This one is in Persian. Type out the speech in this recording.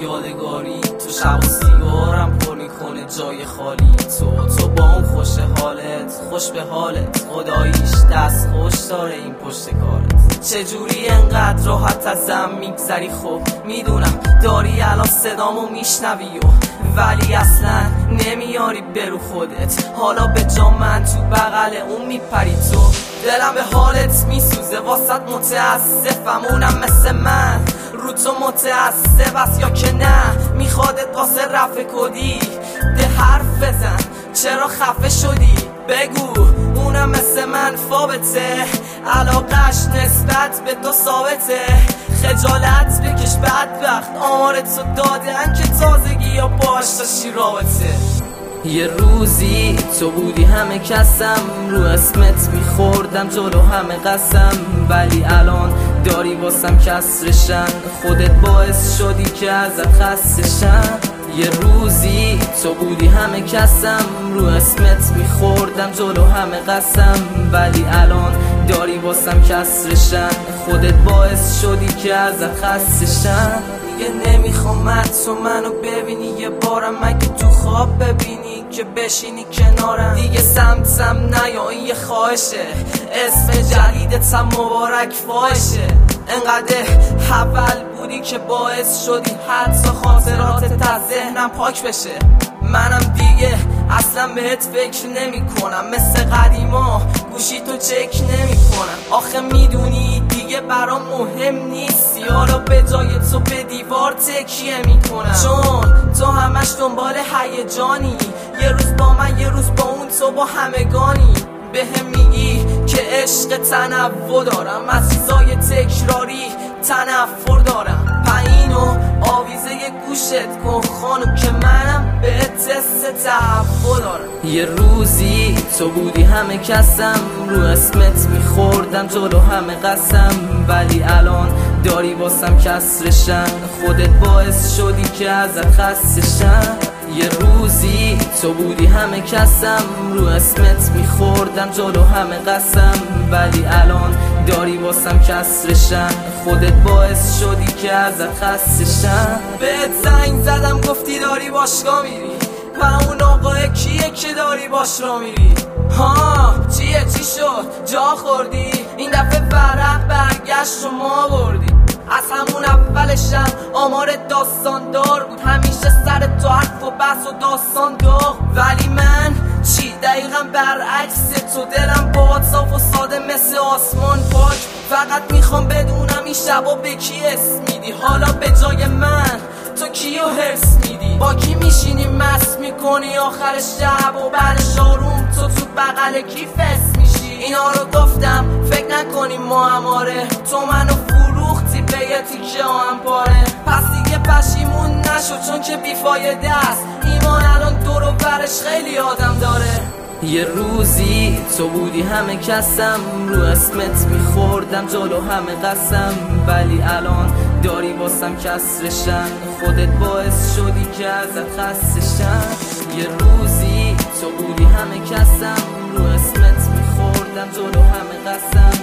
یادگاری تو شب و سیگارم پر میکنه جای خالی تو با اون خوش حالت خوش به حالت خداییش دست خوش داره این پشت کارت چجوری انقدر راحت ازم میگذری خب میدونم داری الان صدامو میشنوی ولی اصلا نمیاری برو خودت حالا به جا من تو بغل اون میپری تو دلم به حالت میسوزه واسط متاسفم اونم مثل من رو تو متاسف است یا که نه میخوادت واسه رفع کدی ده حرف بزن چرا خفه شدی بگو اونم مثل من فابته علاقش نسبت به تو ثابته خجالت بکش بدبخت آمارتو دادن که تازگی یا باش داشتی رابطه یه روزی تو بودی همه کسم رو اسمت میخوردم جلو همه قسم ولی الان داری واسم کسرشن خودت باعث شدی که ازت خستشن یه روزی تو بودی همه کسم رو اسمت میخوردم جلو همه قسم ولی الان داری واسم کسرشن خودت باعث شدی که ازت خستشن دیگه نمیخوام تو منو ببینی یه بارم مگه تو خواب ببینی که بشینی کنارم دیگه سمتم نیا این یه خواهشه اسم جدیدتم مبارک فاحشه انقدر حول بودی که باعث شدی حتی خاطراتت از ذهنم پاک بشه منم دیگه اصلا بهت فکر نمی کنم مثل قدیما گوشی تو چک نمی کنم آخه میدونی دیگه برام مهم نیستی حالا به جای تو به دیوار تکیه می کنم چون تو همش دنبال هیجانی یه روز با من یه روز با اون تو با همگانی بهم میگی که عشق تنوع دارم از چیزای تکراری تنفر دارم پایینو آویزه گوشت کن خانم که منم به تست تحفر دارم یه روزی تو بودی همه کسم رو اسمت میخوردم جلو همه قسم ولی الان داری واسم کسرشن خودت باعث شدی که ازت خستشن یه روزی تو بودی همه کسم رو اسمت میخوردم جلو همه قسم ولی الان داری واسم کسرشن خودت باعث شدی که ازت خستشن بهت زنگ زدم گفتی داری باشگاه میری و اون آقای کیه که داری باش را میری ها چیه چی شد جا خوردی این دفعه فرح برگشت و ما بردی از همون اولشم آمار داستان دار بود همیشه سر تو حرف و بحث و داستان داغ ولی من چی دقیقا برعکس تو دلم باهات صاف و ساده مثل آسمان پاک فقط میخوام بدونم این شبا به کی اسم میدی حالا به جای من تو کیو حرص میدی با کی میشینی مست میکنی آخر شب و بعدش آروم تو بغل کی فس میشی اینا رو گفتم فکر نکنی ما هماره تو منو فروختی به یه تیکه هم پاره پس دیگه پشیمون نشو چون که بیفایده است ایمان الان دور و برش خیلی آدم داره یه روزی تو بودی همه کسم رو اسمت میخوردم جلو همه قسم ولی الان داری واسم کسرشن خودت باعث شدی که ازت خستشن یه روزی تو بودی همه کسم رو اسمت میخوردم جلو همه قسم